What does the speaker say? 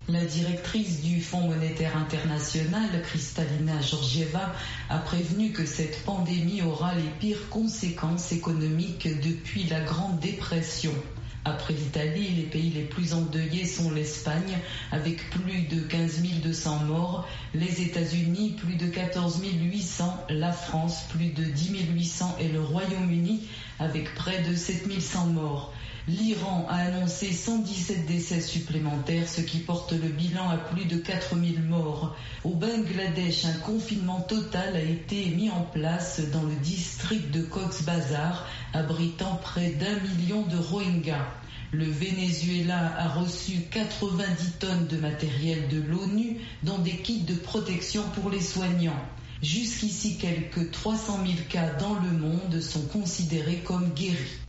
La directrice du Fonds monétaire international, Kristalina Georgieva, a prévenu que cette pandémie aura les pires conséquences économiques depuis la Grande Dépression. Après l'Italie, les pays les plus endeuillés sont l'Espagne, avec plus de 15 200 morts, les États-Unis, plus de 14 800, la France, plus de 10 800 et le Royaume-Uni, avec près de 7 100 morts. L'Iran a annoncé 117 décès supplémentaires, ce qui porte le bilan à plus de 4 000 morts. Au Bangladesh, un confinement total a été mis en place dans le district de Cox's Bazar, abritant près d'1 million de Rohingyas. Le Venezuela a reçu 90 tonnes de matériel de l'ONU, dont des kits de protection pour les soignants. Jusqu'ici, quelques 300 000 cas dans le monde sont considérés comme guéris.